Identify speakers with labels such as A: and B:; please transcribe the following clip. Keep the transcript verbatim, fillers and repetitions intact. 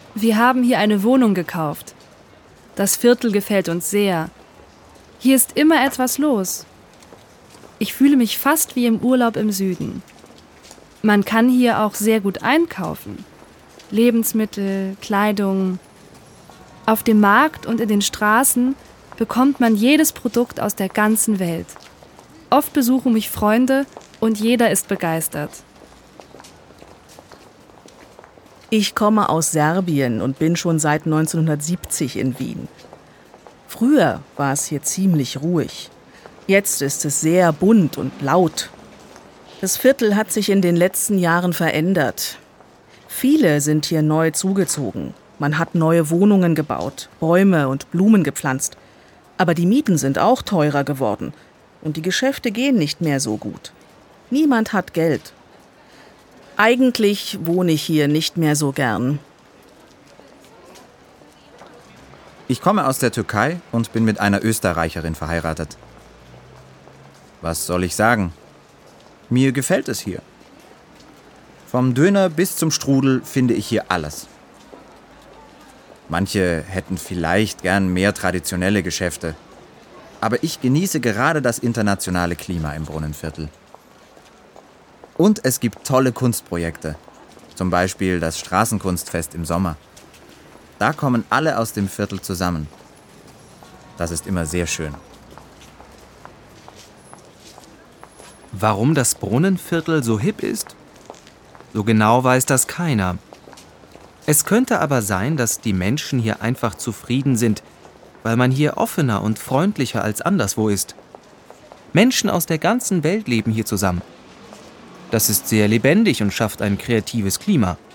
A: Wir haben hier eine Wohnung gekauft. Das Viertel gefällt uns sehr. Hier ist immer etwas los. Ich fühle mich fast wie im Urlaub im Süden. Man kann hier auch sehr gut einkaufen. Lebensmittel, Kleidung. Auf dem Markt und in den Straßen bekommt man jedes Produkt aus der ganzen Welt. Oft besuchen mich Freunde und jeder ist begeistert.
B: Ich komme aus Serbien und bin schon seit neunzehnhundertsiebzig in Wien. Früher war es hier ziemlich ruhig. Jetzt ist es sehr bunt und laut. Das Viertel hat sich in den letzten Jahren verändert. Viele sind hier neu zugezogen. Man hat neue Wohnungen gebaut, Bäume und Blumen gepflanzt. Aber die Mieten sind auch teurer geworden und die Geschäfte gehen nicht mehr so gut. Niemand hat Geld. Eigentlich wohne ich hier nicht mehr so gern.
C: Ich komme aus der Türkei und bin mit einer Österreicherin verheiratet. Was soll ich sagen? Mir gefällt es hier. Vom Döner bis zum Strudel finde ich hier alles. Manche hätten vielleicht gern mehr traditionelle Geschäfte. Aber ich genieße gerade das internationale Klima im Brunnenviertel. Und es gibt tolle Kunstprojekte. Zum Beispiel das Straßenkunstfest im Sommer. Da kommen alle aus dem Viertel zusammen. Das ist immer sehr schön.
D: Warum das Brunnenviertel so hip ist? So genau weiß das keiner. Es könnte aber sein, dass die Menschen hier einfach zufrieden sind, weil man hier offener und freundlicher als anderswo ist. Menschen aus der ganzen Welt leben hier zusammen. Das ist sehr lebendig und schafft ein kreatives Klima.